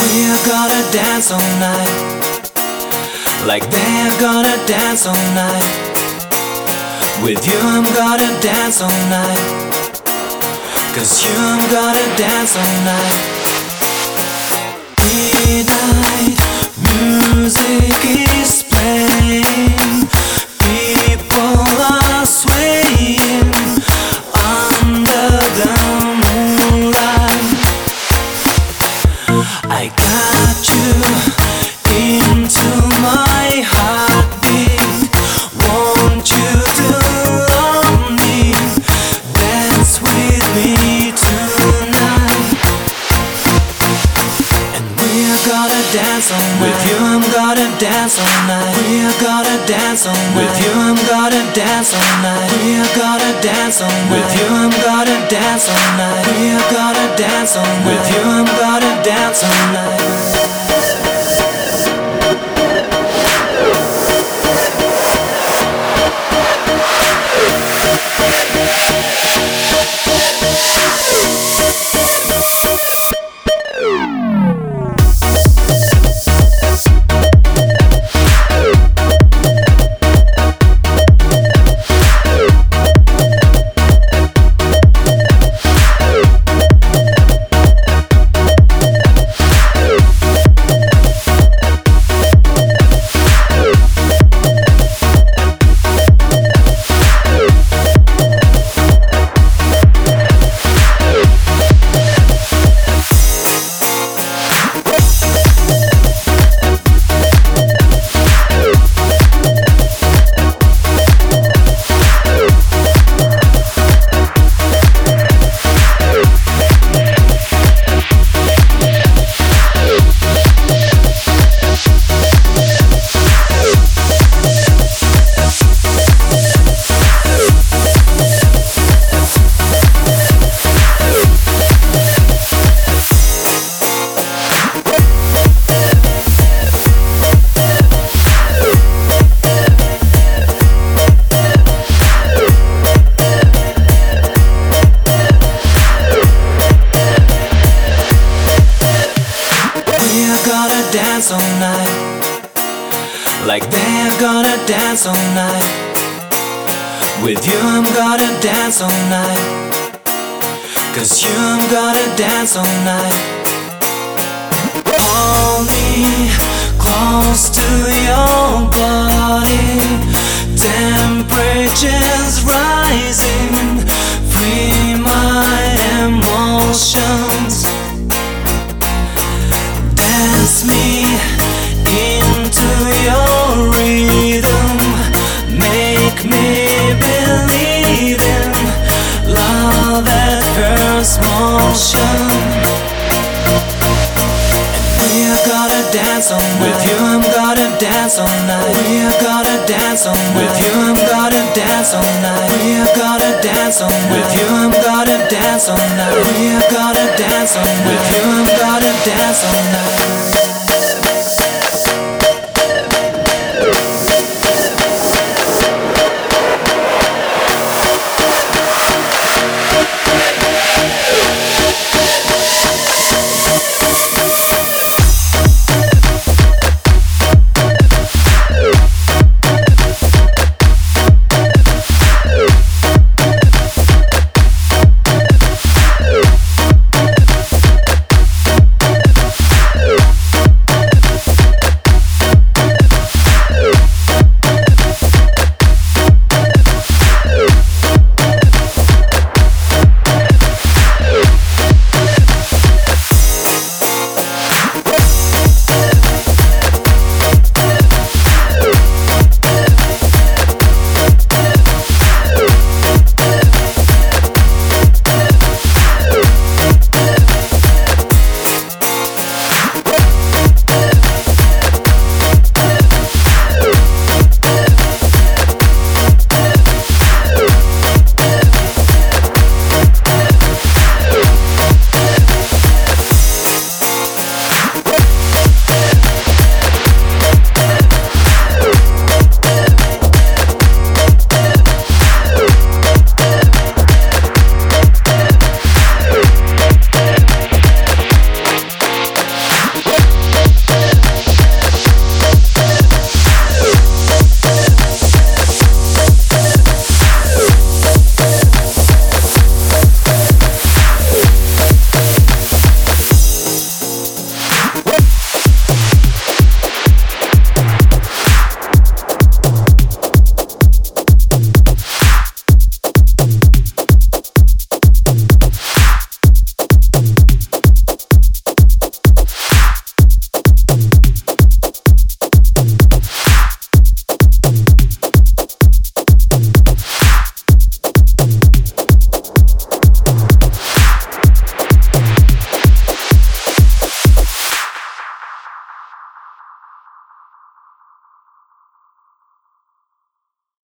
We're gonna dance all night, like they're gonna dance all night. With you I'm gonna dance all night, 'cause you I'm gonna dance all night. Midnight music is playing, people are swaying under the moonlight. I got you into my heartbeat. Want you to love me, dance with me tonight. And we're gonna dance all night. With you I'm gonna dance all night. We're gonna dance all night. With you I'm gonna dance all night. We're gonna dance all night. With you I'm gonna dance all night. We're gonna dance all night. With you I'm gonna dance all night. Dance all night, like they're gonna dance all night. With you I'm gonna dance all night, 'cause you I'm gonna dance all night. Hold me close to your body, temperature's rising, free my emotions. Dance me into your rhythm, make me believe in love at first motion. And we're gonna dance all night. With you I'm gonna dance all night. We're gonna dance all night. With you I'm gonna dance all night. We're gonna dance all night. With you I'm gonna dance all night. We're gonna dance all night. With you I'm gonna dance all night.